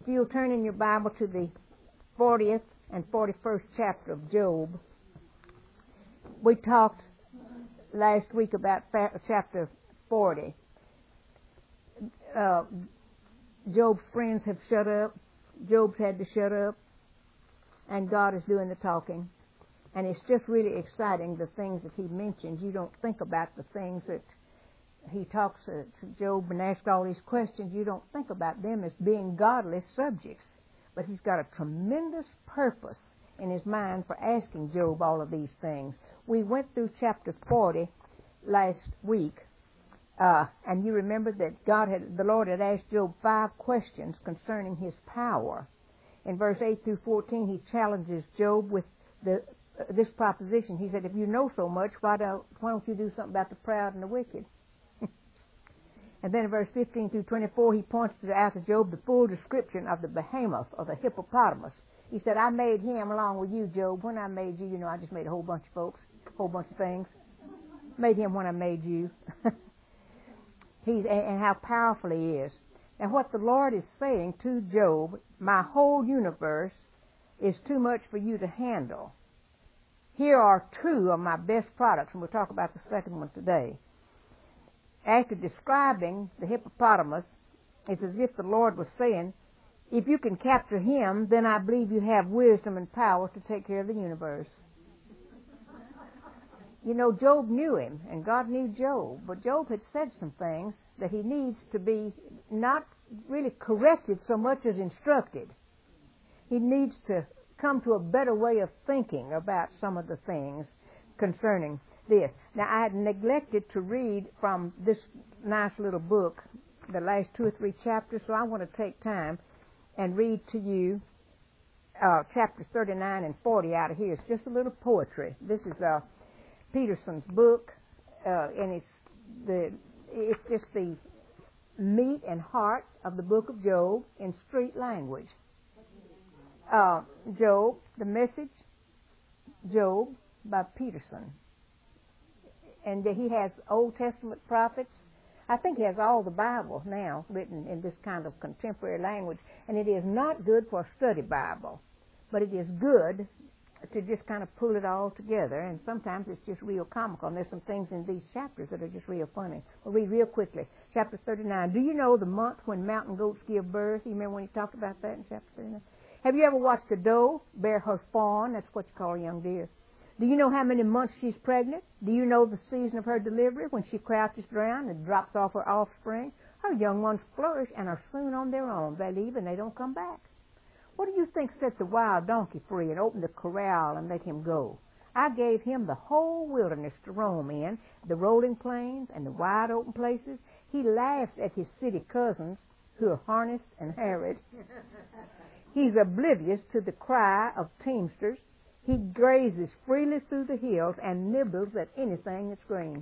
If you'll turn in your Bible to the 40th and 41st chapter of Job. We talked last week about chapter 40. Job's friends have shut up. Job's had to shut up. And God is doing the talking. And it's just really exciting, the things that he mentions. You don't think about the things that he talks to Job and asks all these questions. You don't think about them as being godless subjects. But he's got a tremendous purpose in his mind for asking Job all of these things. We went through chapter 40 last week. And you remember that the Lord had asked Job 5 questions concerning his power. In verse 8 through 14, he challenges Job with this proposition. He said, if you know so much, why don't you do something about the proud and the wicked? And then in verse 15 through 24, he points out to Job the full description of the behemoth, or the hippopotamus. He said, I made him along with you, Job. When I made you, I just made a whole bunch of folks, a whole bunch of things. Made him when I made you. And how powerful he is. And what the Lord is saying to Job, my whole universe is too much for you to handle. Here are 2 of my best products, and we'll talk about the second one today. After describing the hippopotamus, it's as if the Lord was saying, if you can capture him, then I believe you have wisdom and power to take care of the universe. Job knew him, and God knew Job, but Job had said some things that he needs to be not really corrected so much as instructed. He needs to come to a better way of thinking about some of the things concerning this. Now, I had neglected to read from this nice little book the last 2 or 3 chapters, so I want to take time and read to you chapters 39 and 40 out of here. It's just a little poetry. This is Peterson's book, and it's just the meat and heart of the book of Job in street language. Job, the message, Job by Peterson. And he has Old Testament prophets. I think he has all the Bible now written in this kind of contemporary language. And it is not good for a study Bible, but it is good to just kind of pull it all together. And sometimes it's just real comical. And there's some things in these chapters that are just real funny. We'll read real quickly. Chapter 39. Do you know the month when mountain goats give birth? You remember when he talked about that in chapter 39? Have you ever watched a doe bear her fawn? That's what you call a young deer. Do you know how many months she's pregnant? Do you know the season of her delivery, when she crouches down and drops off her offspring? Her young ones flourish and are soon on their own. They leave and they don't come back. What do you think set the wild donkey free and opened the corral and let him go? I gave him the whole wilderness to roam in, the rolling plains and the wide open places. He laughs at his city cousins who are harnessed and harried. He's oblivious to the cry of teamsters. He grazes freely through the hills and nibbles at anything that's green.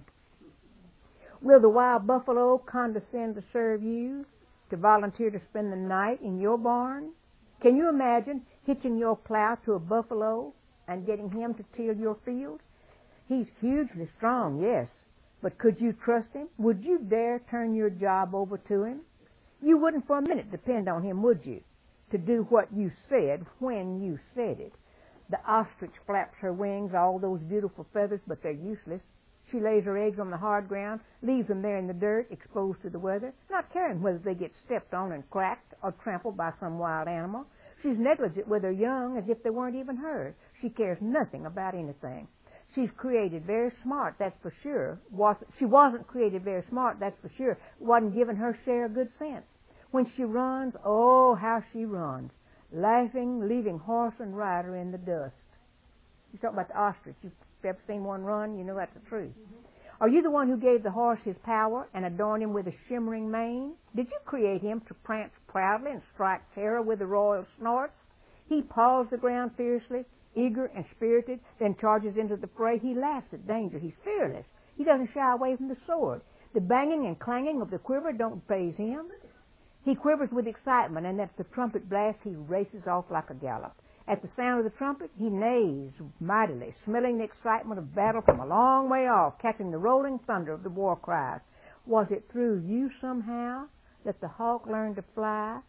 Will the wild buffalo condescend to serve you, to volunteer to spend the night in your barn? Can you imagine hitching your plow to a buffalo and getting him to till your field? He's hugely strong, yes, but could you trust him? Would you dare turn your job over to him? You wouldn't for a minute depend on him, would you, to do what you said when you said it? The ostrich flaps her wings, all those beautiful feathers, but they're useless. She lays her eggs on the hard ground, leaves them there in the dirt, exposed to the weather, not caring whether they get stepped on and cracked or trampled by some wild animal. She's negligent with her young as if they weren't even hers. She cares nothing about anything. She's created very smart, that's for sure. She wasn't created very smart, that's for sure. Wasn't given her share of good sense. When she runs, oh, how she runs, laughing, leaving horse and rider in the dust. You talk about the ostrich. You've ever seen one run? You know that's the truth. Are you the one who gave the horse his power and adorned him with a shimmering mane? Did you create him to prance proudly and strike terror with the royal snorts? He paws the ground fiercely, eager and spirited, then charges into the fray. He laughs at danger. He's fearless. He doesn't shy away from the sword. The banging and clanging of the quiver don't faze him. He quivers with excitement, and at the trumpet blast he races off like a gallop. At the sound of the trumpet, he neighs mightily, smelling the excitement of battle from a long way off, catching the rolling thunder of the war cries. Was it through you somehow that the hawk learned to fly,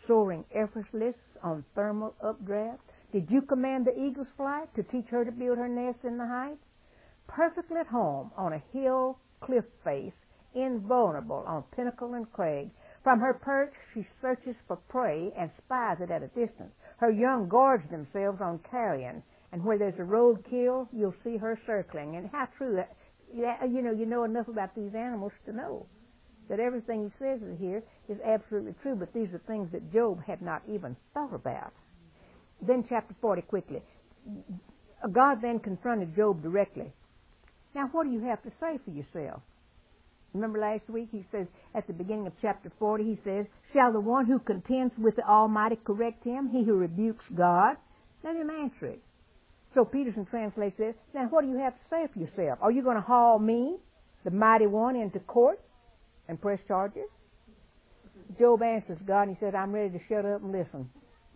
soaring effortless on thermal updraft? Did you command the eagle's flight to teach her to build her nest in the heights? Perfectly at home on a hill cliff face, invulnerable on pinnacle and crag. From her perch she searches for prey and spies it at a distance. Her young gorge themselves on carrion, and where there's a roadkill, you'll see her circling. And how true that, you know enough about these animals to know that everything he says here is absolutely true, but these are things that Job had not even thought about. Then chapter 40 quickly. God then confronted Job directly. Now, what do you have to say for yourself? Remember last week he says, at the beginning of chapter 40, he says, shall the one who contends with the Almighty correct him, he who rebukes God? Let him answer it. So Peterson translates this, now what do you have to say for yourself? Are you going to haul me, the mighty one, into court and press charges? Job answers God, and he said, I'm ready to shut up and listen.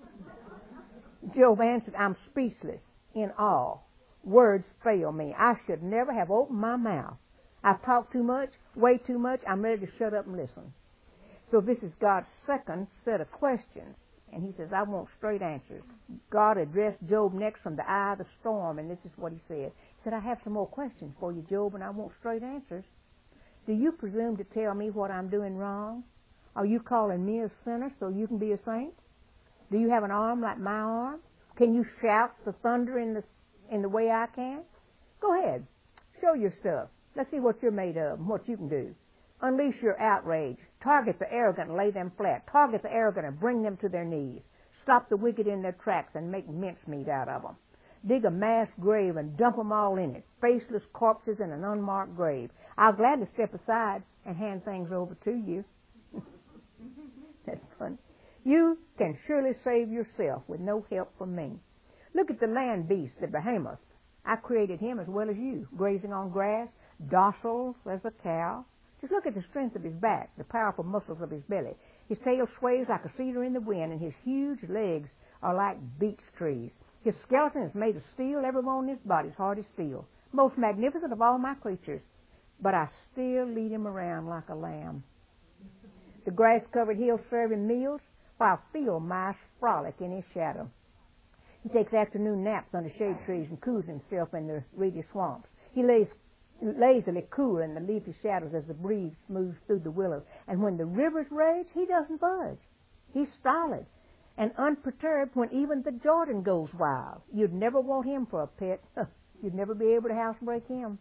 Job answered, I'm speechless, in awe. Words fail me. I should never have opened my mouth. I've talked too much, way too much. I'm ready to shut up and listen. So this is God's second set of questions. And he says, I want straight answers. God addressed Job next from the eye of the storm, and this is what he said. He said, I have some more questions for you, Job, and I want straight answers. Do you presume to tell me what I'm doing wrong? Are you calling me a sinner so you can be a saint? Do you have an arm like my arm? Can you shout the thunder in the way I can? Go ahead. Show your stuff. Let's see what you're made of and what you can do. Unleash your outrage. Target the arrogant and lay them flat. Target the arrogant and bring them to their knees. Stop the wicked in their tracks and make mincemeat out of them. Dig a mass grave and dump them all in it. Faceless corpses in an unmarked grave. I'll gladly step aside and hand things over to you. That's funny. You can surely save yourself with no help from me. Look at the land beast, the behemoth. I created him as well as you, grazing on grass, docile as a cow. Just look at the strength of his back, the powerful muscles of his belly. His tail sways like a cedar in the wind, and his huge legs are like beech trees. His skeleton is made of steel. Every bone in his body is hard as steel. Most magnificent of all my creatures. But I still lead him around like a lamb. The grass-covered hills serve him meals, while field mice frolic in his shadow. He takes afternoon naps under shade trees and cools himself in the reedy swamps. He lays lazily cool in the leafy shadows as the breeze moves through the willows. And when the rivers rage, he doesn't budge. He's stolid and unperturbed when even the Jordan goes wild. You'd never want him for a pet. You'd never be able to housebreak him.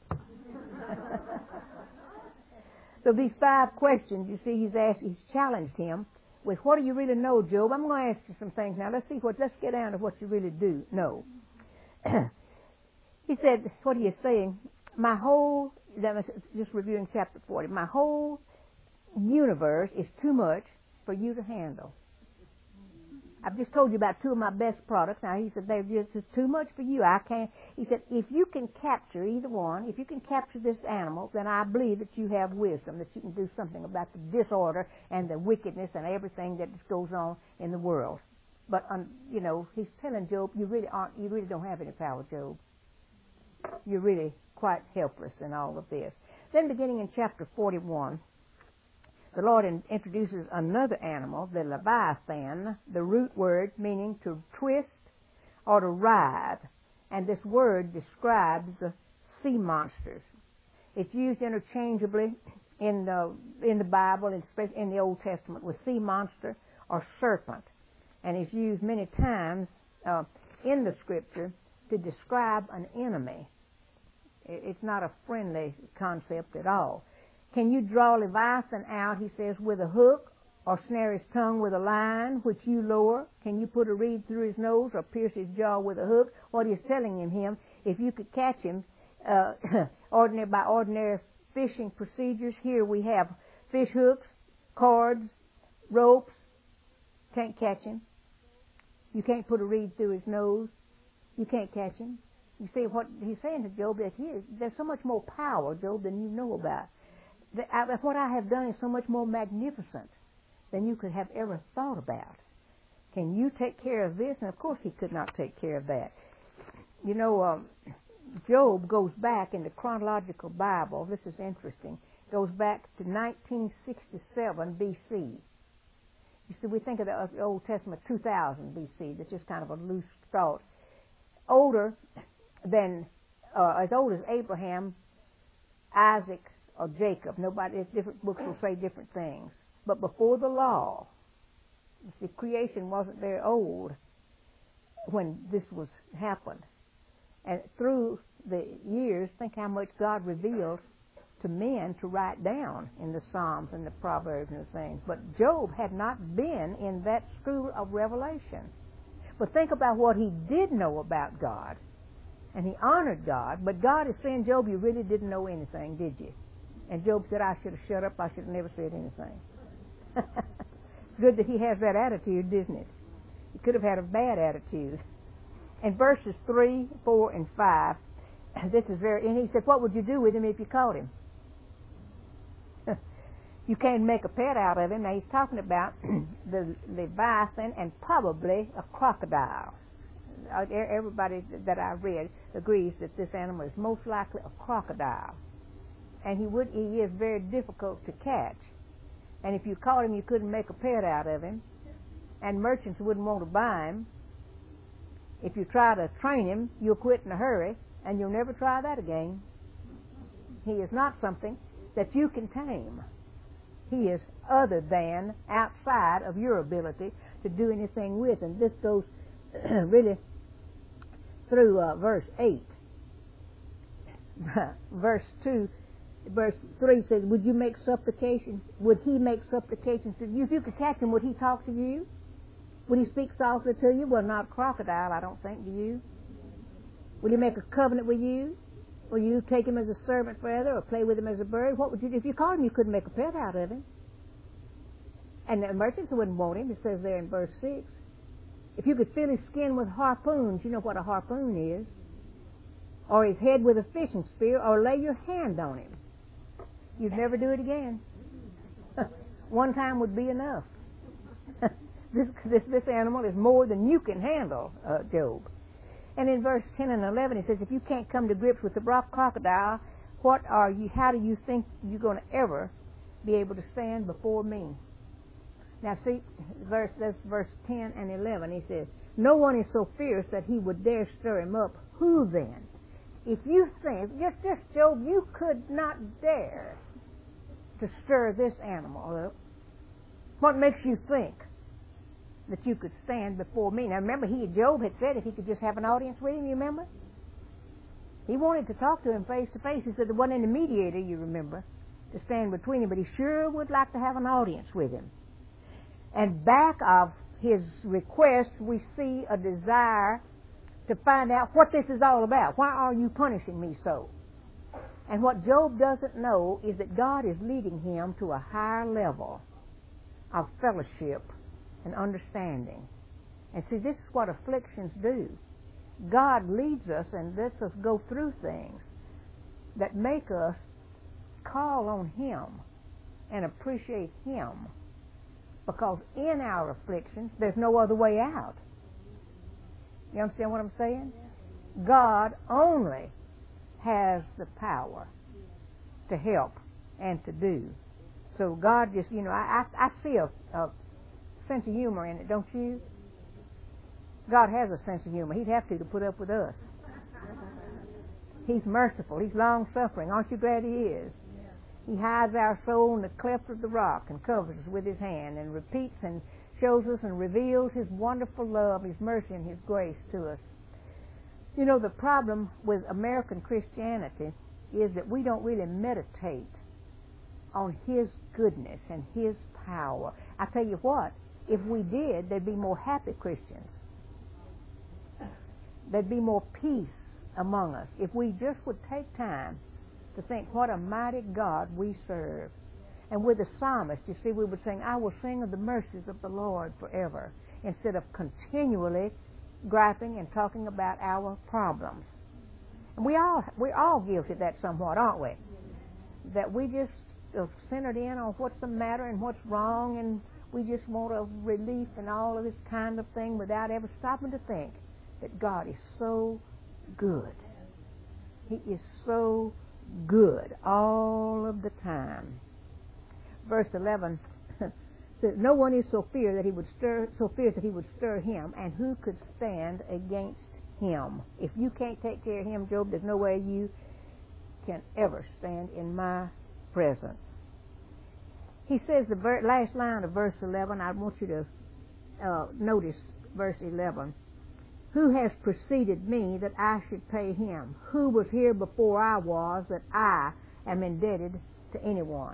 So these 5 questions, you see, he's challenged him with, what do you really know, Job? I'm going to ask you some things now. Let's get down to what you really do know. He said, what are you saying? Just reviewing chapter 40, my whole universe is too much for you to handle. I've just told you about 2 of my best products. Now, he said, they're just too much for you. I can't. He said, if you can capture either one, if you can capture this animal, then I believe that you have wisdom, that you can do something about the disorder and the wickedness and everything that just goes on in the world. But, he's telling Job, you really don't have any power, Job. You're really quite helpless in all of this. Then beginning in chapter 41, the Lord introduces another animal, the Leviathan, the root word meaning to twist or to writhe. And this word describes sea monsters. It's used interchangeably in the Bible, and especially in the Old Testament, with sea monster or serpent. And it's used many times in the Scripture to describe an enemy. It's not a friendly concept at all. Can you draw Leviathan out, he says, with a hook, or snare his tongue with a line which you lower? Can you put a reed through his nose or pierce his jaw with a hook? What he's telling him, if you could catch him by ordinary fishing procedures, here we have fish hooks, cords, ropes. Can't catch him. You can't put a reed through his nose. You can't catch him. You see what he's saying to Job, that there's so much more power, Job, than you know about. What I have done is so much more magnificent than you could have ever thought about. Can you take care of this? And of course he could not take care of that. Job goes back in the chronological Bible. This is interesting. Goes back to 1967 B.C. You see, we think of the Old Testament 2000 B.C. That's just kind of a loose thought. Older than, as old as Abraham, Isaac, or Jacob. Different books will say different things. But before the law, you see, creation wasn't very old when this was happened. And through the years, think how much God revealed to men to write down in the Psalms and the Proverbs and the things. But Job had not been in that school of revelation. But think about what he did know about God. And he honored God. But God is saying, Job, you really didn't know anything, did you? And Job said, I should have shut up. I should have never said anything. It's good that he has that attitude, isn't it? He could have had a bad attitude. In verses 3, 4, and 5, this is and he said, what would you do with him if you caught him? You can't make a pet out of him. Now he's talking about the Leviathan and probably a crocodile. Everybody that I read agrees that this animal is most likely a crocodile. And he is very difficult to catch. And if you caught him, you couldn't make a pet out of him. And merchants wouldn't want to buy him. If you try to train him, you'll quit in a hurry, and you'll never try that again. He is not something that you can tame. He is other than, outside of your ability to do anything with. And this goes really through verse 8. Verse 3 says, would you make supplications? Would he make supplications to you? If you could catch him, would he talk to you? Would he speak softly to you? Well, not a crocodile, I don't think, do you? Will he make a covenant with you? Will you take him as a servant forever or play with him as a bird? What would you do? If you caught him, you couldn't make a pet out of him. And the merchants wouldn't want him, it says there in verse 6. If you could fill his skin with harpoons, you know what a harpoon is, or his head with a fishing spear, or lay your hand on him, you'd never do it again. One time would be enough. This animal is more than you can handle, Job. And in verse 10 and 11, it says, if you can't come to grips with the rock crocodile, how do you think you're going to ever be able to stand before me? Now see, that's verse 10 and 11. He says, no one is so fierce that he would dare stir him up. Who then? If you think, just Job, you could not dare to stir this animal up. What makes you think that you could stand before me? Now remember, Job had said if he could just have an audience with him, you remember? He wanted to talk to him face to face. He said there wasn't any mediator, you remember, to stand between him, but he sure would like to have an audience with him. And back of his request, we see a desire to find out what this is all about. Why are you punishing me so? And what Job doesn't know is that God is leading him to a higher level of fellowship and understanding. And see, this is what afflictions do. God leads us and lets us go through things that make us call on Him and appreciate Him. Because in our afflictions, there's no other way out. You understand what I'm saying? God only has the power to help and to do. So God just, I see a sense of humor in it, don't you? God has a sense of humor. He'd have to put up with us. He's merciful. He's long-suffering. Aren't you glad He is? He hides our soul in the cleft of the rock and covers us with His hand and repeats and shows us and reveals His wonderful love, His mercy, and His grace to us. You know, the problem with American Christianity is that we don't really meditate on His goodness and His power. I tell you what, if we did, there'd be more happy Christians. There'd be more peace among us if we just would take time to think what a mighty God we serve. And with the psalmist, you see, we would sing, I will sing of the mercies of the Lord forever, instead of continually griping and talking about our problems. And we're all guilty of that somewhat, aren't we? That we just are centered in on what's the matter and what's wrong, and we just want a relief and all of this kind of thing without ever stopping to think that God is so good. He is so good all of the time. Verse 11 That no one is so fierce that he would stir him, and who could stand against him? If you can't take care of him, Job, there's no way you can ever stand in my presence. He says the last line of verse 11. I want you to notice verse 11. Who has preceded me that I should pay him? Who was here before I was that I am indebted to anyone?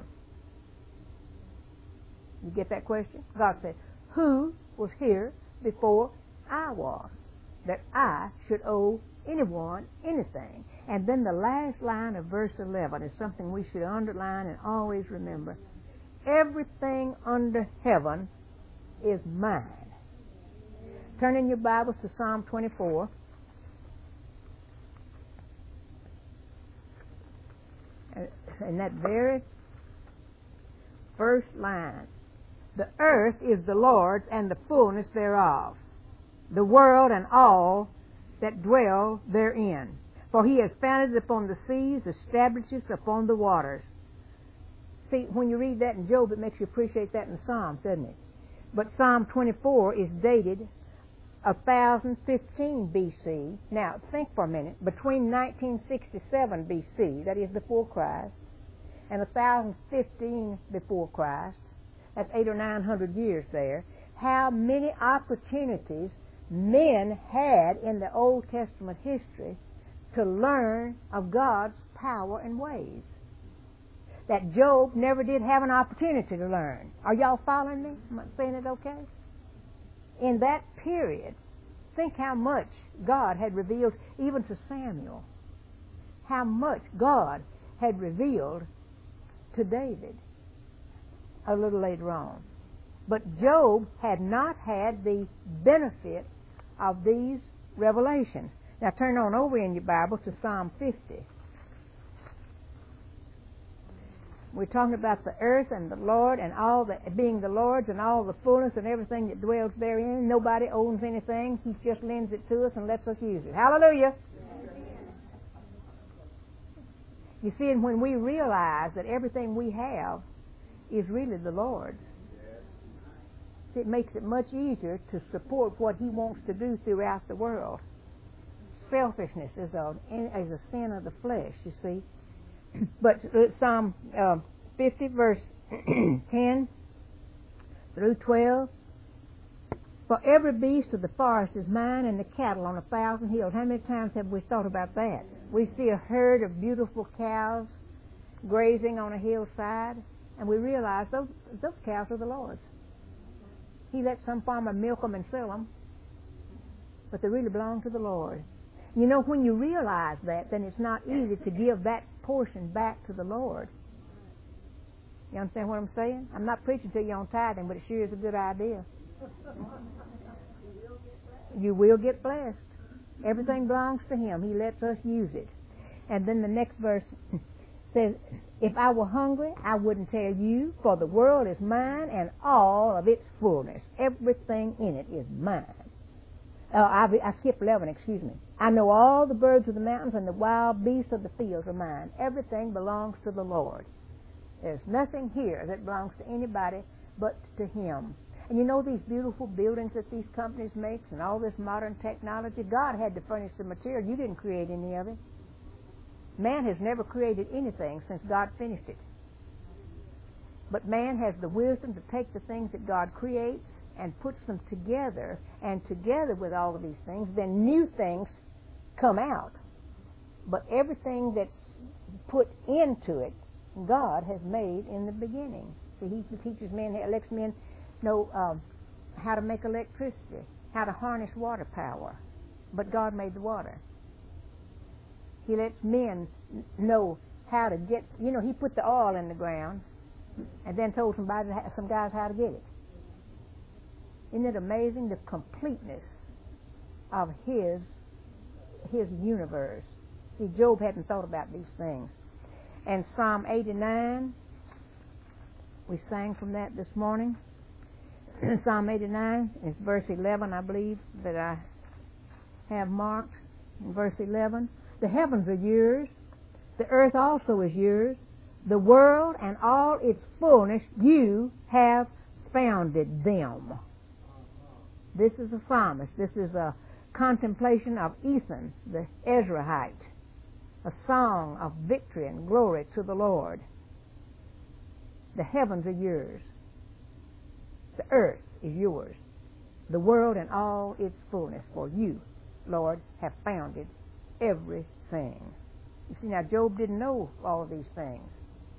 You get that question? God said, who was here before I was that I should owe anyone anything? And then the last line of verse 11 is something we should underline and always remember. Everything under heaven is mine. Turn in your Bibles to Psalm 24. And that very first line. The earth is the Lord's and the fullness thereof, the world and all that dwell therein. For he has founded it upon the seas, established it upon the waters. See, when you read that in Job, it makes you appreciate that in the Psalms, doesn't it? But Psalm 24 is dated 1015 B.C. Now, think for a minute. Between 1967 B.C., that is before Christ, and 1015 before Christ, that's 800 or 900 years there, how many opportunities men had in the Old Testament history to learn of God's power and ways that Job never did have an opportunity to learn. Are y'all following me? Am I saying it okay? In that period, think how much God had revealed even to Samuel, how much God had revealed to David a little later on. But Job had not had the benefit of these revelations. Now turn on over in your Bible to Psalm 50. We're talking about the earth and the Lord and all that being the Lord's and all the fullness and everything that dwells therein. Nobody owns anything. He just lends it to us and lets us use it. Hallelujah. You see, and when we realize that everything we have is really the Lord's, it makes it much easier to support what He wants to do throughout the world. Selfishness is a sin of the flesh, you see. But Psalm 50, verse 10 through 12. For every beast of the forest is mine, and the cattle on 1,000 hills. How many times have we thought about that? We see a herd of beautiful cows grazing on a hillside, and we realize those cows are the Lord's. He let some farmer milk them and sell them, but they really belong to the Lord. You know, when you realize that, then it's not easy to give that portion back to the Lord. You understand what I'm saying? I'm not preaching to you on tithing, but it sure is a good idea. You will get blessed. Everything belongs to Him. He lets us use it. And then the next verse says, if I were hungry, I wouldn't tell you, for the world is mine and all of its fullness. Everything in it is mine. I skipped 11, excuse me. I know all the birds of the mountains and the wild beasts of the fields are mine. Everything belongs to the Lord. There's nothing here that belongs to anybody but to Him. And you know these beautiful buildings that these companies make and all this modern technology? God had to furnish the material. You didn't create any of it. Man has never created anything since God finished it. But man has the wisdom to take the things that God creates and puts them together, and together with all of these things, then new things come out. But everything that's put into it, God has made in the beginning. See, He teaches men, lets men know how to make electricity, how to harness water power. But God made the water. He lets men know how to get, He put the oil in the ground and then told some guys how to get it. Isn't it amazing, the completeness of His universe? See, Job hadn't thought about these things. And Psalm 89, we sang from that this morning. Psalm 89 is verse 11, I believe, that I have marked. In verse 11, the heavens are yours, the earth also is yours, the world and all its fullness you have founded them. This is a psalmist. This is a contemplation of Ethan, the Ezrahite, a song of victory and glory to the Lord. The heavens are yours. The earth is yours. The world and all its fullness. For you, Lord, have founded everything. You see, now Job didn't know all of these things.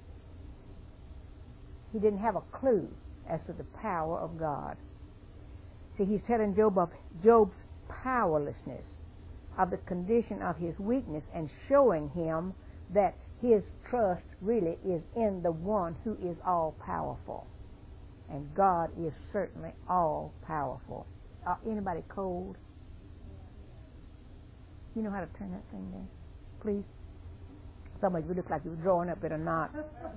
He didn't have a clue as to the power of God. See, he's telling Job of Job's powerlessness, of the condition of his weakness, and showing him that his trust really is in the one who is all-powerful. And God is certainly all-powerful. Anybody cold? You know how to turn that thing down? Please? Some of you look like you were drawing up in a knot.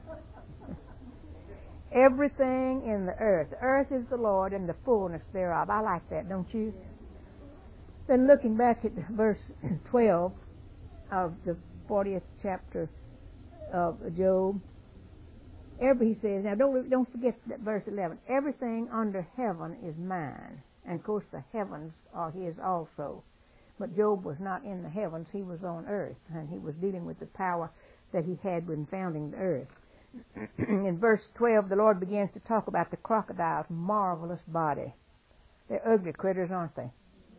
Everything in the earth. The earth is the Lord and the fullness thereof. I like that, don't you? Then looking back at verse 12 of the 40th chapter of Job, he says, now don't forget that verse 11, everything under heaven is mine. And of course the heavens are his also. But Job was not in the heavens, he was on earth, and he was dealing with the power that he had when founding the earth. In verse 12, the Lord begins to talk about the crocodile's marvelous body. They're ugly critters, aren't they?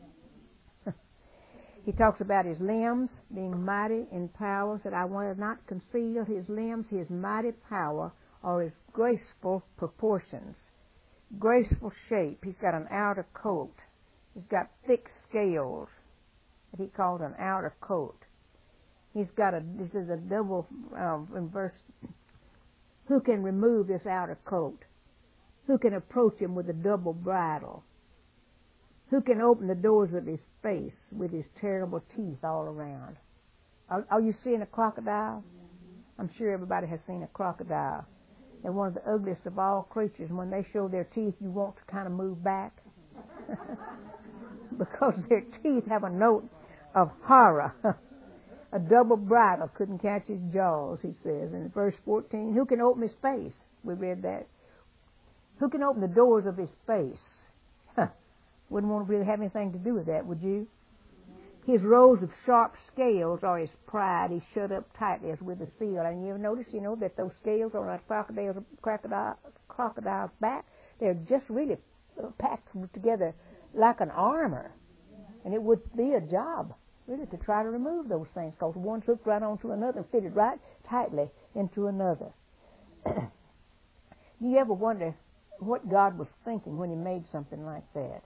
He talks about his limbs being mighty in power, that I will not conceal his limbs, his mighty power, or his graceful proportions. Graceful shape. He's got an outer coat. He's got thick scales that he called an outer coat. This is a double, in verse, who can remove this outer coat? Who can approach him with a double bridle? Who can open the doors of his face with his terrible teeth all around? Are you seeing a crocodile? I'm sure everybody has seen a crocodile. They're one of the ugliest of all creatures. And when they show their teeth, you want to kind of move back. Because their teeth have a note of horror. A double bridle couldn't catch his jaws, he says. In verse 14, who can open his face? We read that. Who can open the doors of his face? Wouldn't want to really have anything to do with that, would you? His rows of sharp scales are his pride. He's shut up tightly as with a seal. And you ever notice, that those scales on a crocodile's back, they're just really packed together like an armor. And it would be a job, really, to try to remove those things, because one's hooked right onto another and fitted right tightly into another. You ever wonder what God was thinking when he made something like that?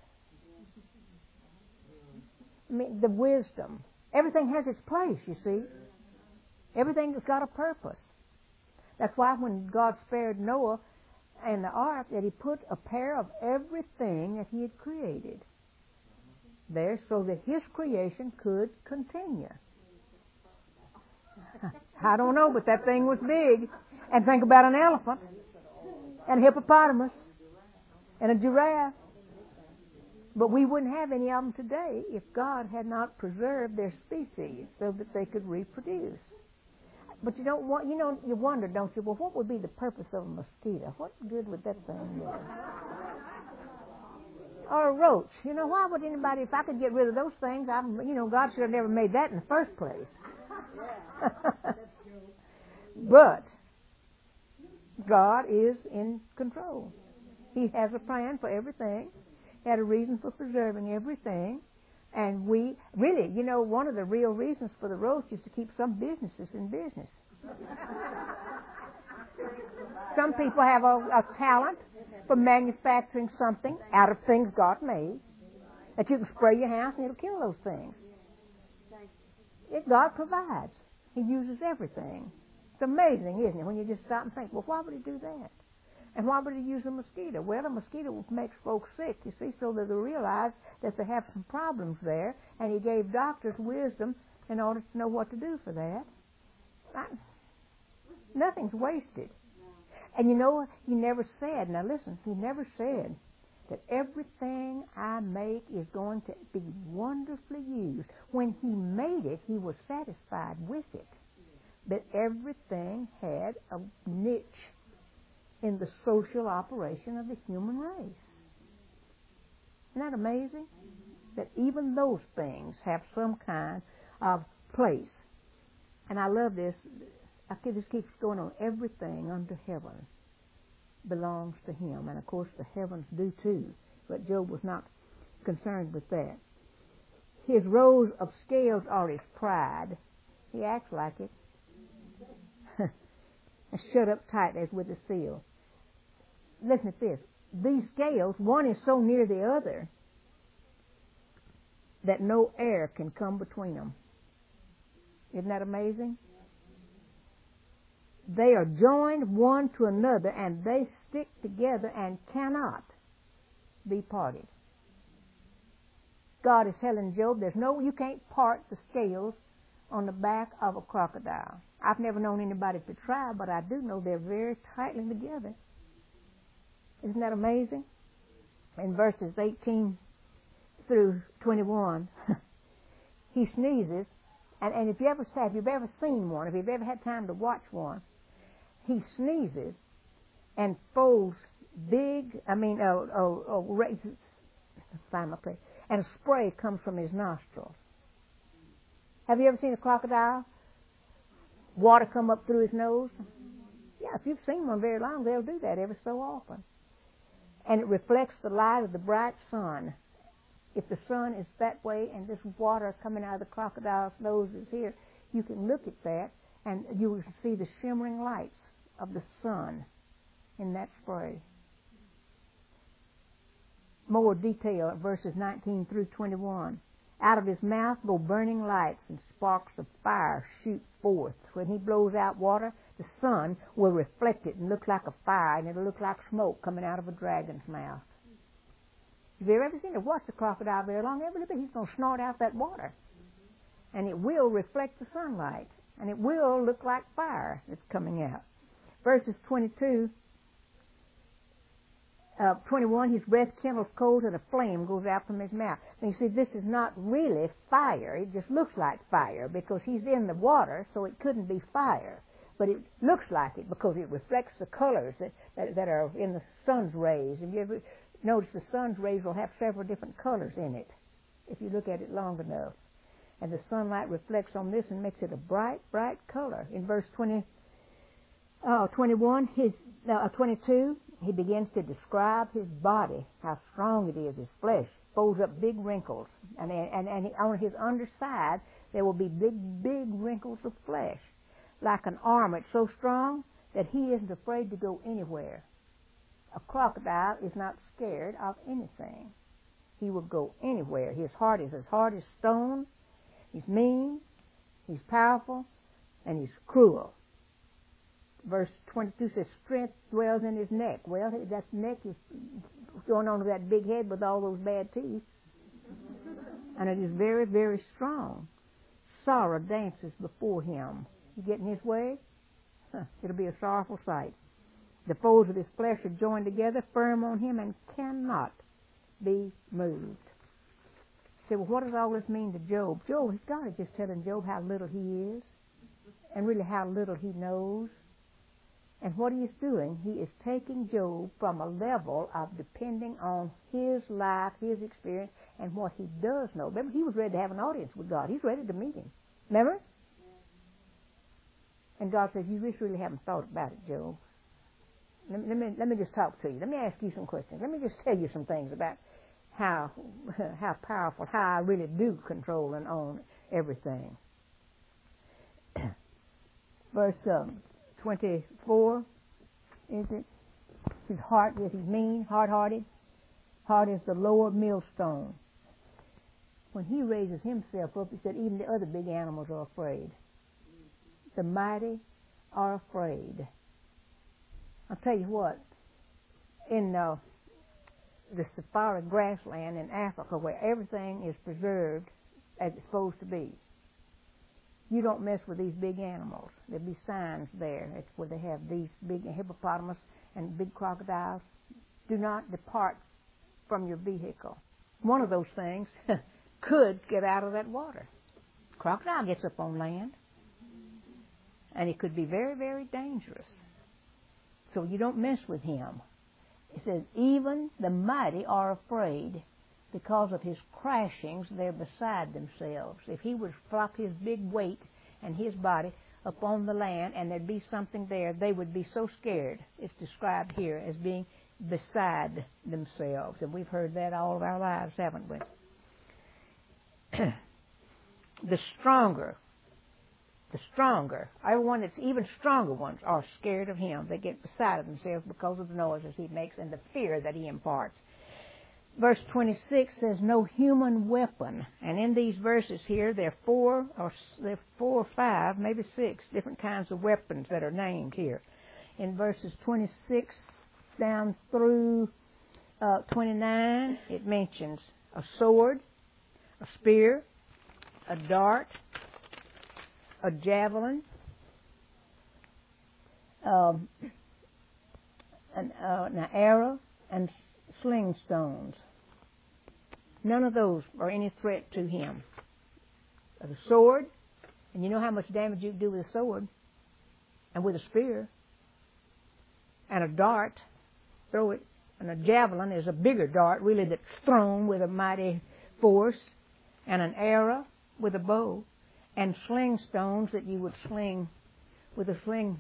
I mean, the wisdom. Everything has its place, you see. Everything has got a purpose. That's why when God spared Noah and the ark, that he put a pair of everything that he had created there so that his creation could continue. I don't know, but that thing was big. And think about an elephant, and a hippopotamus, and a giraffe. But we wouldn't have any of them today if God had not preserved their species so that they could reproduce. But you wonder, don't you, well, what would be the purpose of a mosquito? What good would that thing do? Or a roach. Why would anybody, if I could get rid of those things, God should have never made that in the first place. But God is in control. He has a plan for everything. He had a reason for preserving everything. And we, really, one of the real reasons for the roach is to keep some businesses in business. Some people have a talent for manufacturing something out of things God made, that you can spray your house and it'll kill those things. God provides. He uses everything. It's amazing, isn't it, when you just stop and think, well, why would he do that? And why would he use a mosquito? Well, a mosquito makes folks sick, you see, so that they realize that they have some problems there, and he gave doctors wisdom in order to know what to do for that. Nothing's wasted. And he never said, now listen, he never said that everything I make is going to be wonderfully used. When he made it, he was satisfied with it. But everything had a niche. in the social operation of the human race. Isn't that amazing? That even those things have some kind of place. And I love this. This keeps going on. Everything under heaven belongs to Him. And of course the heavens do too. But Job was not concerned with that. His rows of scales are his pride. He acts like it. And shut up tight as with a seal. Listen to this. These scales, one is so near the other that no air can come between them. Isn't that amazing? They are joined one to another, and they stick together and cannot be parted. God is telling Job, you can't part the scales on the back of a crocodile. I've never known anybody to try, but I do know they're very tightly together. Isn't that amazing? In verses 18 through 21, he sneezes, and if you've ever seen one, if you've ever had time to watch one, he sneezes and folds raises, find my place, and spray comes from his nostrils. Have you ever seen a crocodile? Water come up through his nose? Yeah, if you've seen one very long, they'll do that every so often. And it reflects the light of the bright sun. If the sun is that way and this water coming out of the crocodile's nose is here, you can look at that and you will see the shimmering lights of the sun in that spray. More detail, verses 19 through 21. Out of his mouth go burning lights, and sparks of fire shoot forth. When he blows out water, the sun will reflect it and look like a fire, and it'll look like smoke coming out of a dragon's mouth. If you've ever seen it, watch the crocodile very long, every little bit he's going to snort out that water. And it will reflect the sunlight, and it will look like fire that's coming out. Verses 21, his breath kindles coals and a flame goes out from his mouth. And you see, this is not really fire. It just looks like fire because he's in the water, so it couldn't be fire. But it looks like it because it reflects the colors that are in the sun's rays. And you ever notice the sun's rays will have several different colors in it if you look at it long enough. And the sunlight reflects on this and makes it a bright, bright color. In verse 22, he begins to describe his body, how strong it is, his flesh, folds up big wrinkles. And on his underside, there will be big, big wrinkles of flesh, like an arm. It's so strong that he isn't afraid to go anywhere. A crocodile is not scared of anything. He will go anywhere. His heart is as hard as stone. He's mean, he's powerful, and he's cruel. Verse 22 says, strength dwells in his neck. Well, that neck is going on to that big head with all those bad teeth. And it is very, very strong. Sorrow dances before him. You get in his way, it'll be a sorrowful sight. The folds of his flesh are joined together, firm on him, and cannot be moved. You say, well, what does all this mean to Job? God is just telling Job how little he is, and really how little he knows. And what he's doing, he is taking Job from a level of depending on his life, his experience, and what he does know. Remember, he was ready to have an audience with God. He's ready to meet him. Remember? And God says, you just really haven't thought about it, Job. Let me just talk to you. Let me ask you some questions. Let me just tell you some things about how powerful, how I really do control and own everything. Verse 24, is it? His heart, is he mean, hard-hearted? Heart is the lower millstone. When he raises himself up, he said, even the other big animals are afraid. The mighty are afraid. I'll tell you what, in the Safari grassland in Africa, where everything is preserved as it's supposed to be, you don't mess with these big animals. There'll be signs there. It's where they have these big hippopotamus and big crocodiles. Do not depart from your vehicle. One of those things could get out of that water. Crocodile gets up on land, and it could be very, very dangerous. So you don't mess with him. It says, even the mighty are afraid. Because of his crashings, they're beside themselves. If he would flop his big weight and his body upon the land and there'd be something there, they would be so scared. It's described here as being beside themselves. And we've heard that all of our lives, haven't we? The stronger, everyone that's even stronger ones are scared of him. They get beside themselves because of the noises he makes and the fear that he imparts. Verse 26 says, no human weapon. And in these verses here, there are four or five, maybe 6 different kinds of weapons that are named here. In verses 26 down through 29, it mentions a sword, a spear, a dart, a javelin, an arrow, and sling stones. None of those are any threat to him. The sword, and you know how much damage you can do with a sword, and with a spear, and a dart, throw it, and a javelin is a bigger dart, really, that's thrown with a mighty force, and an arrow with a bow, and sling stones that you would sling with a sling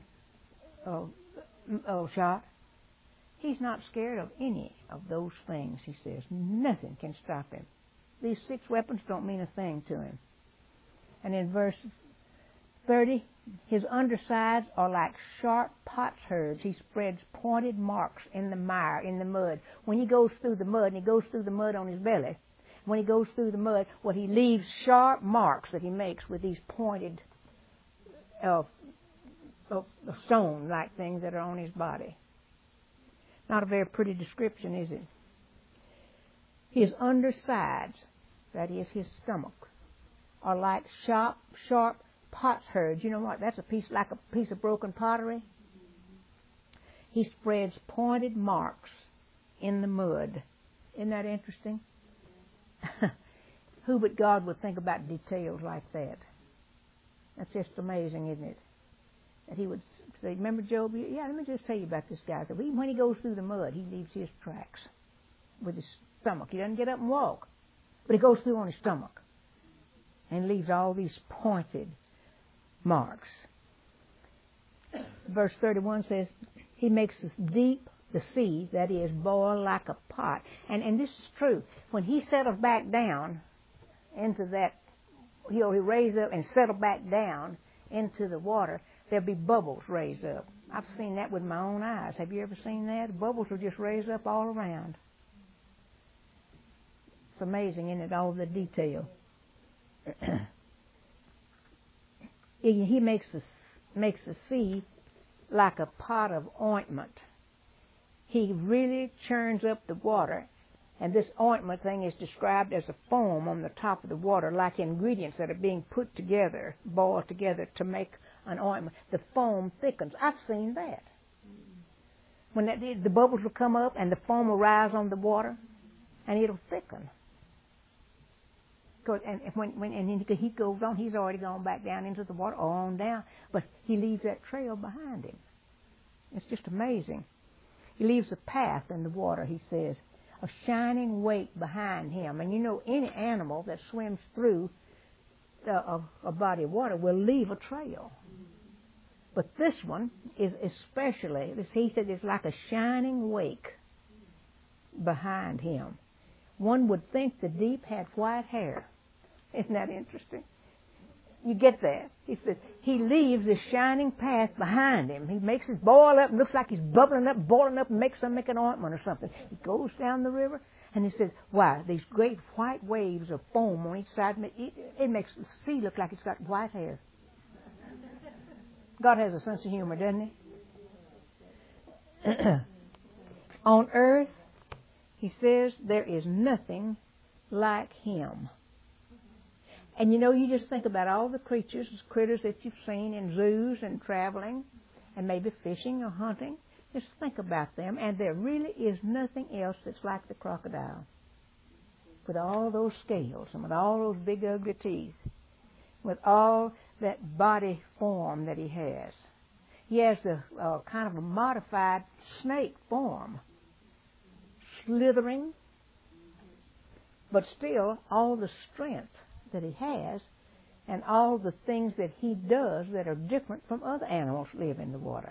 shot. He's not scared of any of those things, he says. Nothing can stop him. These 6 weapons don't mean a thing to him. And in verse 30, his undersides are like sharp potsherds. He spreads pointed marks in the mire, in the mud. When he goes through the mud, and he goes through the mud on his belly, when he goes through the mud, he leaves sharp marks that he makes with these pointed stone-like things that are on his body. Not a very pretty description, is it? His undersides, that is his stomach, are like sharp potsherds. You know what? That's like a piece of broken pottery. He spreads pointed marks in the mud. Isn't that interesting? Who but God would think about details like that? That's just amazing, isn't it? That he would say, remember Job? Yeah, let me just tell you about this guy. That when he goes through the mud, he leaves his tracks with his stomach. He doesn't get up and walk, but he goes through on his stomach and leaves all these pointed marks. Verse 31 says, he makes the sea, that is, boil like a pot. And this is true. When he settles back down into that, he'll raise up and settle back down into the water, there'll be bubbles raise up. I've seen that with my own eyes. Have you ever seen that? Bubbles will just raise up all around. It's amazing, isn't it, all the detail. He makes the sea like a pot of ointment. He really churns up the water, and this ointment thing is described as a foam on the top of the water, like ingredients that are being put together, boiled together to make an ointment. The foam thickens. I've seen that. When the bubbles will come up and the foam will rise on the water, and it'll thicken. And when he goes on, he's already gone back down into the water, on down, but he leaves that trail behind him. It's just amazing. He leaves a path in the water, he says, a shining wake behind him. And you know, any animal that swims through a body of water will leave a trail. But this one is especially, he said, it's like a shining wake behind him. One would think the deep had white hair. Isn't that interesting? You get that? He says he leaves this shining path behind him. He makes it boil up and looks like he's bubbling up, boiling up, and make an ointment or something. He goes down the river and he says, "Wow, these great white waves of foam on each side, it makes the sea look like it's got white hair." God has a sense of humor, doesn't he? On earth, he says, there is nothing like him. And you know, you just think about all the critters that you've seen in zoos and traveling and maybe fishing or hunting. Just think about them, and there really is nothing else that's like the crocodile. With all those scales and with all those big ugly teeth, with all that body form that he has. He has the kind of a modified snake form, slithering, but still all the strength that he has and all the things that he does that are different from other animals live in the water.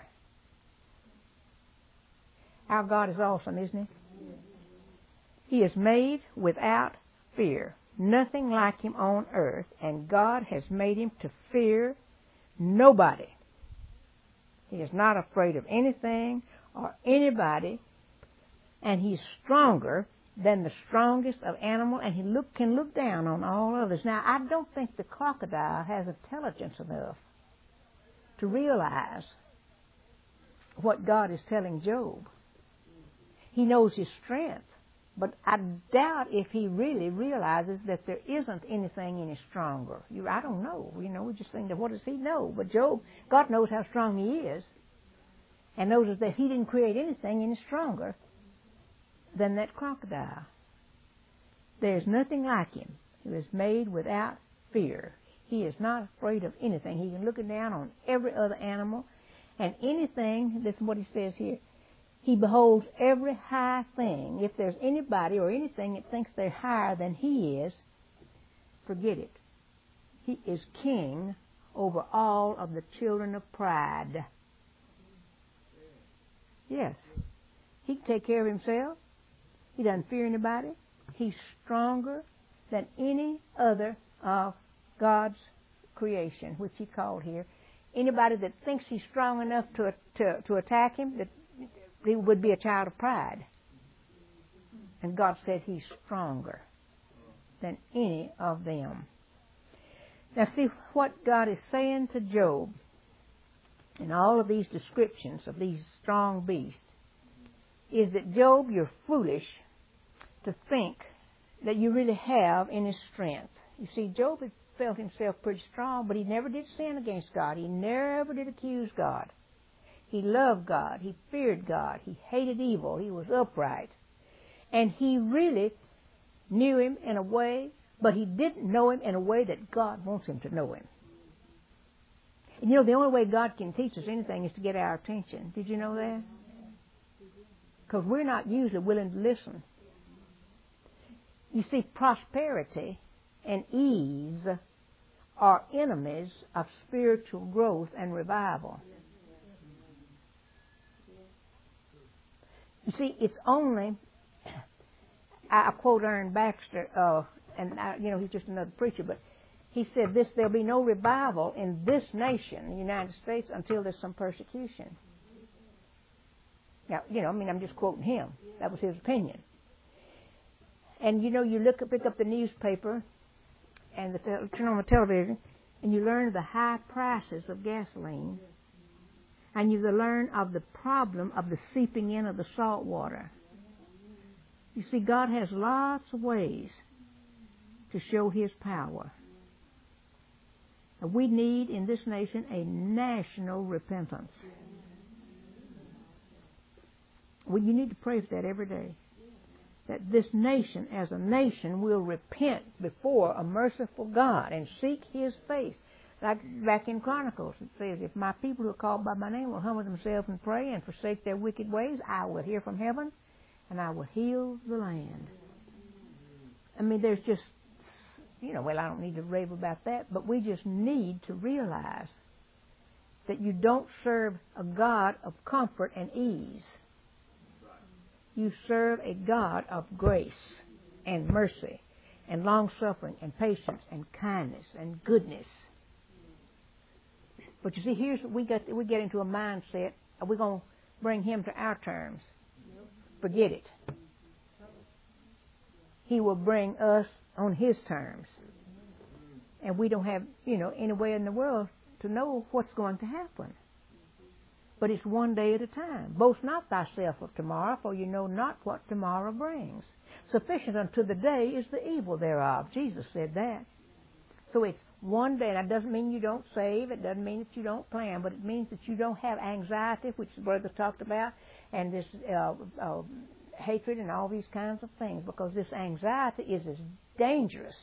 Our God is awesome, isn't he? He is made without fear. Nothing like him on earth, and God has made him to fear nobody. He is not afraid of anything or anybody, and he's stronger than the strongest of animals, and he can look down on all others. Now, I don't think the crocodile has intelligence enough to realize what God is telling Job. He knows his strength, but I doubt if he really realizes that there isn't anything any stronger. I don't know. We just think that what does he know? But Job, God knows how strong he is, and knows that he didn't create anything any stronger than that crocodile. There's nothing like him who is made without fear. He is not afraid of anything. He can look down on every other animal, and anything, this is what he says here, he beholds every high thing. If there's anybody or anything that thinks they're higher than he is, forget it. He is king over all of the children of pride. Yes. He can take care of himself. He doesn't fear anybody. He's stronger than any other of God's creation, which he called here. Anybody that thinks he's strong enough to attack him, that he would be a child of pride. And God said he's stronger than any of them. Now see what God is saying to Job in all of these descriptions of these strong beasts is that, Job, you're foolish to think that you really have any strength. You see, Job had felt himself pretty strong, but he never did sin against God. He never did accuse God. He loved God. He feared God. He hated evil. He was upright. And he really knew him in a way, but he didn't know him in a way that God wants him to know him. And the only way God can teach us anything is to get our attention. Did you know that? Because we're not usually willing to listen. You see, prosperity and ease are enemies of spiritual growth and revival. You see, it's only, I quote Aaron Baxter, he's just another preacher, but he said there'll be no revival in this nation, the United States, until there's some persecution. Now, I'm just quoting him. That was his opinion. And, you pick up the newspaper and turn on the television, and you learn of the high prices of gasoline. And you learn of the problem of the seeping in of the salt water. You see, God has lots of ways to show his power. And we need in this nation a national repentance. Well, you need to pray for that every day. That this nation, as a nation, will repent before a merciful God and seek his face. Like back in Chronicles, it says, if my people who are called by my name will humble themselves and pray and forsake their wicked ways, I will hear from heaven and I will heal the land. I mean, there's just, I don't need to rave about that, but we just need to realize that you don't serve a God of comfort and ease. You serve a God of grace and mercy and long-suffering and patience and kindness and goodness. But you see, here's what we get into a mindset. Are we going to bring him to our terms? Forget it. He will bring us on his terms. And we don't have, any way in the world to know what's going to happen. But it's one day at a time. Boast not thyself of tomorrow, for you know not what tomorrow brings. Sufficient unto the day is the evil thereof. Jesus said that. So it's one day. That doesn't mean you don't save. It doesn't mean that you don't plan. But it means that you don't have anxiety, which the brother talked about, and this hatred and all these kinds of things. Because this anxiety is as dangerous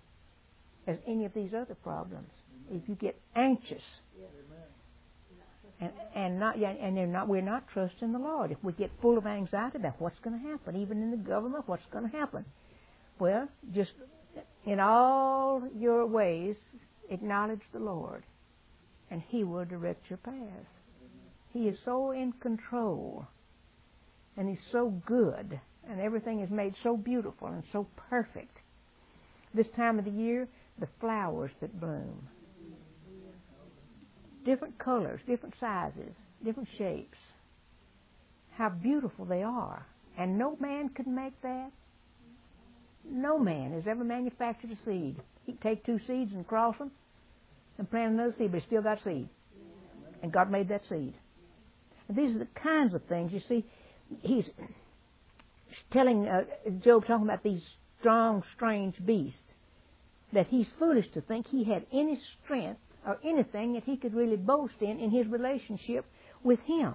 as any of these other problems. If you get anxious, We're not trusting the Lord. If we get full of anxiety about what's going to happen, even in the government, what's going to happen? Well, just in all your ways, acknowledge the Lord, and He will direct your path. He is so in control, and He's so good, and everything is made so beautiful and so perfect. This time of the year, the flowers that bloom. Different colors, different sizes, different shapes. How beautiful they are. And no man could make that. No man has ever manufactured a seed. He can take two seeds and cross them and plant another seed, but he still got seed. And God made that seed. And these are the kinds of things, you see, He's telling Job, talking about these strong, strange beasts, that he's foolish to think he had any strength or anything that he could really boast in his relationship with Him.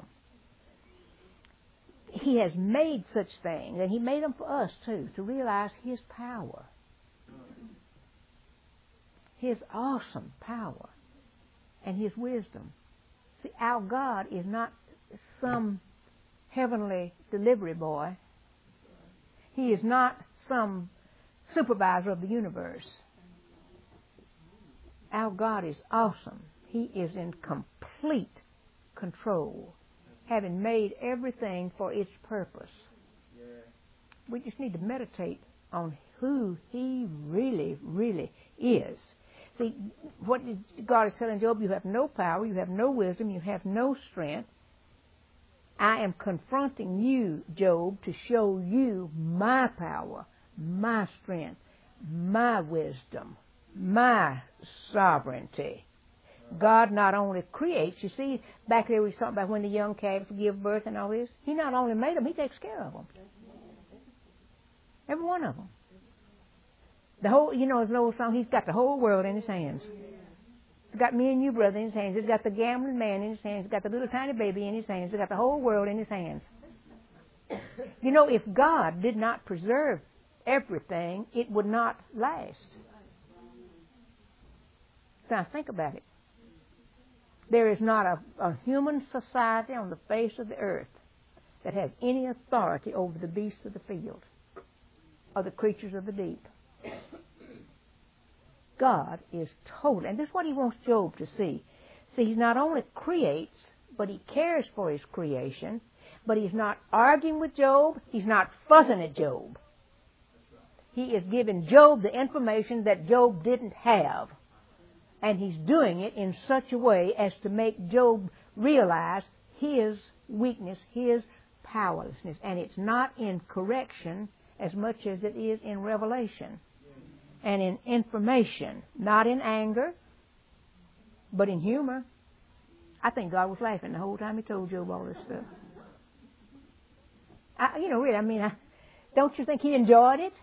He has made such things, and He made them for us too, to realize His power. His awesome power and His wisdom. See, our God is not some heavenly delivery boy. He is not some supervisor of the universe. Our God is awesome. He is in complete control, having made everything for its purpose. Yeah. We just need to meditate on who He really, really is. See, what God is telling Job, you have no power, you have no wisdom, you have no strength. I am confronting you, Job, to show you my power, my strength, my wisdom, my sovereignty. God not only creates, you see, back there we was talking about when the young calves give birth and all this. He not only made them, He takes care of them. Every one of them. The whole, there's an old song, He's got the whole world in His hands. He's got me and you, brother, in His hands. He's got the gambling man in His hands. He's got the little tiny baby in His hands. He's got the whole world in His hands. If God did not preserve everything, it would not last. Now think about it. There is not a human society on the face of the earth that has any authority over the beasts of the field or the creatures of the deep. God is total, and this is what He wants Job to see. See, He not only creates, but He cares for His creation, but He's not arguing with Job, He's not fussing at Job. He is giving Job the information that Job didn't have. And He's doing it in such a way as to make Job realize his weakness, his powerlessness. And it's not in correction as much as it is in revelation and in information. Not in anger, but in humor. I think God was laughing the whole time He told Job all this stuff. Don't you think He enjoyed it?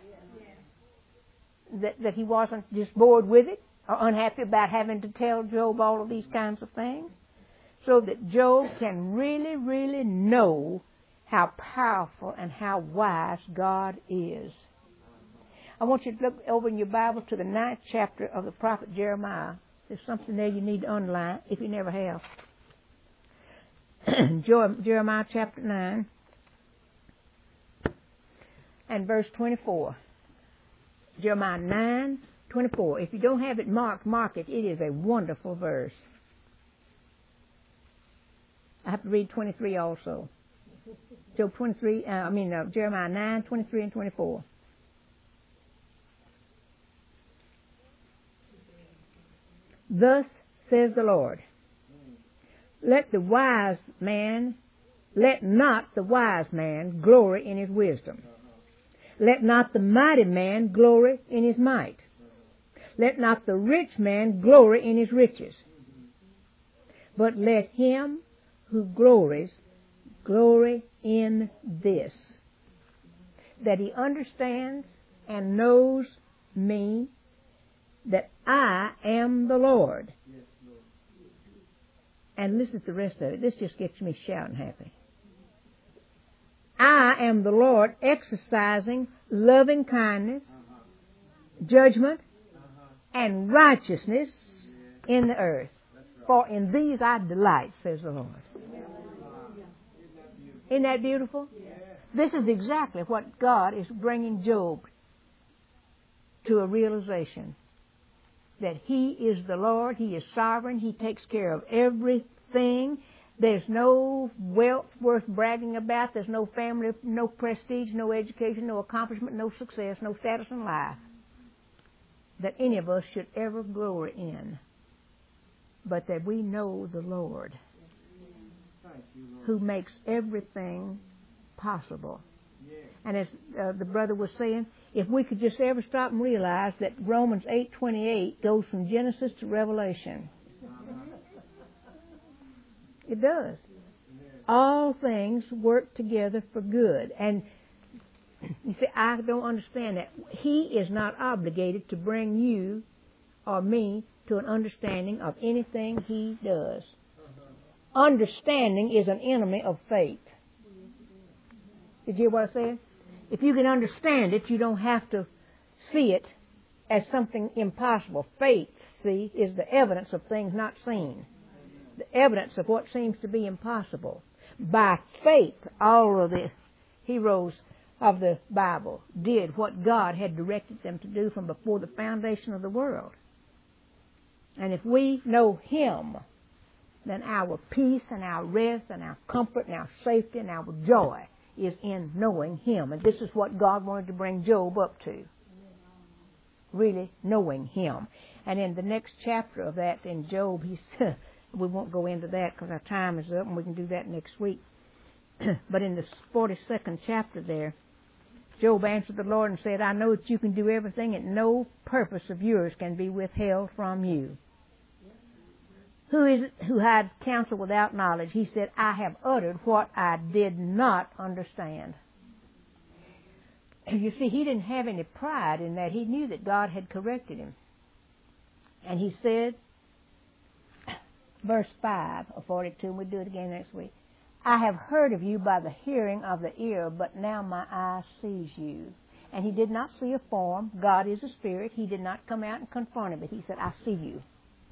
That He wasn't just bored with it? Or unhappy about having to tell Job all of these kinds of things, so that Job can really, really know how powerful and how wise God is. I want you to look over in your Bible to the 9th chapter of the prophet Jeremiah. There's something there you need to underline if you never have. Jeremiah chapter 9 and verse 24. Jeremiah 9:24. If you don't have it marked, mark it. It is a wonderful verse. I have to read 23 also. Jeremiah 9:23 and 24. Thus says the Lord, let not the wise man glory in his wisdom. Let not the mighty man glory in his might. Let not the rich man glory in his riches. But let him who glories glory in this, that he understands and knows me, that I am the Lord. And listen to the rest of it. This just gets me shouting happy. I am the Lord, exercising loving kindness, judgment, and righteousness in the earth. For in these I delight, says the Lord. Isn't that beautiful? This is exactly what God is bringing Job to a realization. That He is the Lord, He is sovereign, He takes care of everything. There's no wealth worth bragging about. There's no family, no prestige, no education, no accomplishment, no success, no status in life that any of us should ever glory in. But that we know the Lord who makes everything possible. And as the brother was saying, if we could just ever stop and realize that Romans 8:28 goes from Genesis to Revelation. It does. All things work together for good. And you see, I don't understand that. He is not obligated to bring you or me to an understanding of anything He does. Understanding is an enemy of faith. Did you hear what I said? If you can understand it, you don't have to see it as something impossible. Faith, see, is the evidence of things not seen. The evidence of what seems to be impossible. By faith, all of the heroes of the Bible did what God had directed them to do from before the foundation of the world. And if we know Him, then our peace and our rest and our comfort and our safety and our joy is in knowing Him. And this is what God wanted to bring Job up to. Really knowing Him. And in the next chapter of that in Job, he said, we won't go into that because our time is up and we can do that next week. But in the 42nd chapter there, Job answered the Lord and said, I know that you can do everything and no purpose of yours can be withheld from you. Who is it who hides counsel without knowledge? He said, I have uttered what I did not understand. You see, he didn't have any pride in that. He knew that God had corrected him. And he said, verse 5 of 42, and we'll do it again next week. I have heard of you by the hearing of the ear, but now my eye sees you. And he did not see a form. God is a spirit. He did not come out and confront him, but he said, I see you.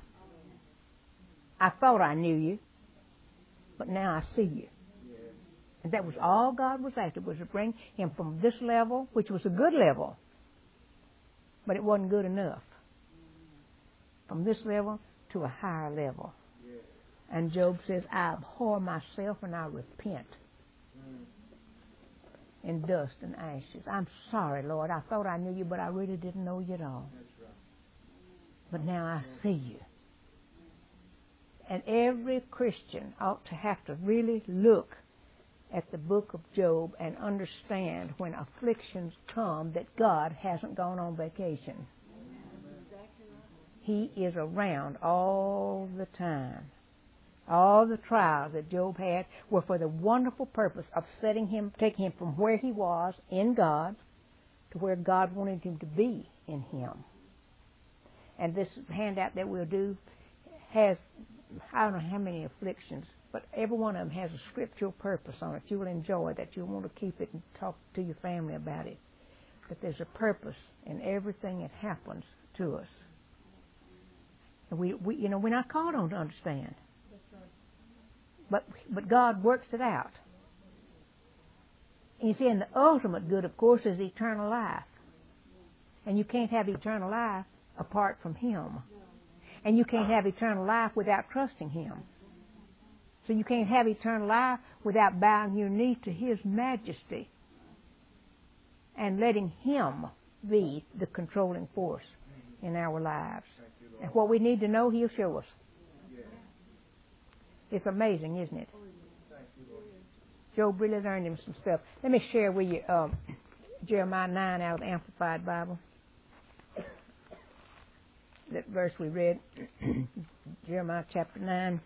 I thought I knew you, but now I see you. And that was all God was after, was to bring him from this level, which was a good level, but it wasn't good enough. From this level to a higher level. And Job says, I abhor myself and I repent in dust and ashes. I'm sorry, Lord. I thought I knew you, but I really didn't know you at all. But now I see you. And every Christian ought to have to really look at the book of Job and understand when afflictions come that God hasn't gone on vacation. He is around all the time. All the trials that Job had were for the wonderful purpose of taking him from where he was in God to where God wanted him to be in Him. And this handout that we'll do has, I don't know how many afflictions, but every one of them has a scriptural purpose on it. You will enjoy that. You'll want to keep it and talk to your family about it. But there's a purpose in everything that happens to us. And we're not called on to understand. But God works it out. And you see, and the ultimate good, of course, is eternal life. And you can't have eternal life apart from Him. And you can't have eternal life without trusting Him. So you can't have eternal life without bowing your knee to His majesty and letting Him be the controlling force in our lives. And what we need to know, He'll show us. It's amazing, isn't it? Job really learned him some stuff. Let me share with you Jeremiah 9 out of the Amplified Bible. That verse we read, Jeremiah chapter 9.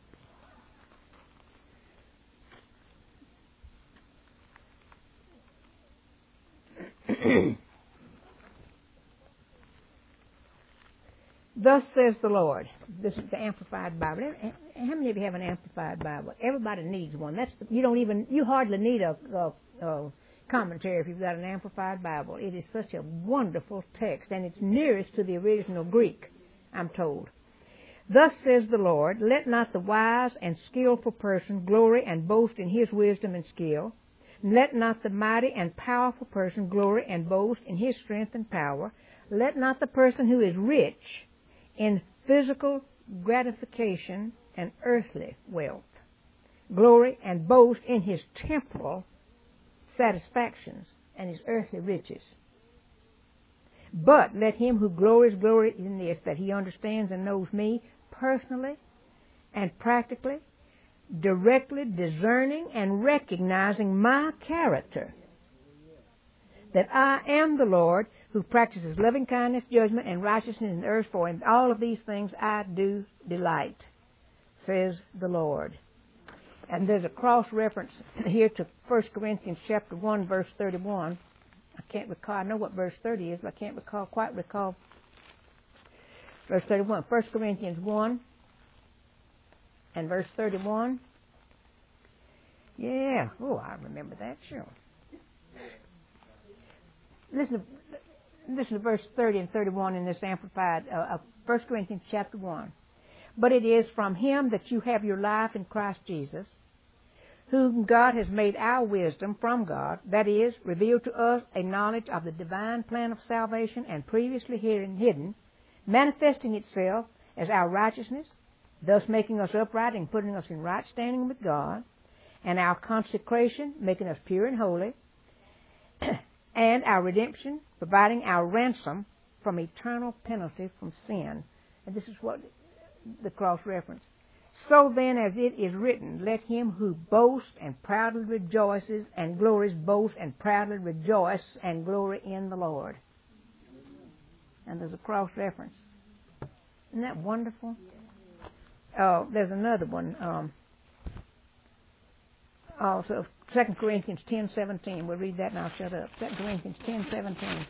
Thus says the Lord. This is the Amplified Bible. How many of you have an Amplified Bible? Everybody needs one. You hardly need a commentary if you've got an Amplified Bible. It is such a wonderful text, and it's nearest to the original Greek, I'm told. Thus says the Lord, let not the wise and skillful person glory and boast in his wisdom and skill. Let not the mighty and powerful person glory and boast in his strength and power. Let not the person who is rich in physical gratification and earthly wealth glory and boast in his temporal satisfactions and his earthly riches. But let him who glories glory in this, that he understands and knows me personally and practically, directly discerning and recognizing my character, that I am the Lord who practices loving kindness, judgment, and righteousness in the earth, for in all of these things I do delight, says the Lord. And there's a cross-reference here to 1 Corinthians chapter 1, verse 31. I can't recall. I know what verse 30 is, but I can't quite recall verse 31. 1 Corinthians 1 and verse 31. Yeah. Oh, I remember that, sure. Listen to verse 30 and 31 in this Amplified of 1 Corinthians chapter 1. But it is from him that you have your life in Christ Jesus, whom God has made our wisdom from God, that is, revealed to us a knowledge of the divine plan of salvation and previously hidden, manifesting itself as our righteousness, thus making us upright and putting us in right standing with God, and our consecration, making us pure and holy, and our redemption, providing our ransom from eternal penalty from sin. And this is what the cross-reference. So then, as it is written, let him who boasts and proudly rejoices and glories boast and proudly rejoice and glory in the Lord. And there's a cross-reference. Isn't that wonderful? Oh, there's another one. Also, 2 Corinthians 10:17. We'll read that and I'll shut up. 2 Corinthians 10:17.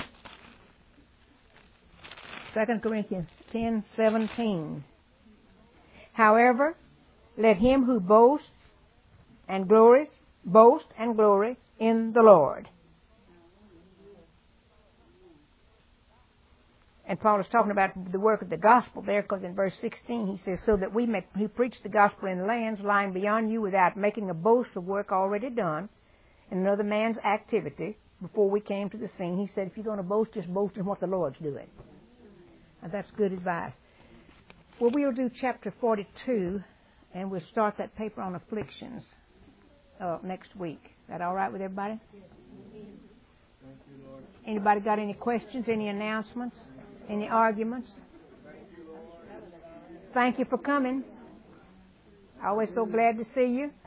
2 Corinthians 10:17. However, let him who boasts and glories boast and glory in the Lord. And Paul is talking about the work of the gospel there, because in verse 16 he says, so that we may who preach the gospel in lands lying beyond you without making a boast of work already done in another man's activity before we came to the scene. He said, if you're going to boast, just boast in what the Lord's doing. And that's good advice. Well, we'll do chapter 42, and we'll start that paper on afflictions next week. Is that all right with everybody? Anybody got any questions, any announcements, any arguments? Thank you for coming. Always so glad to see you.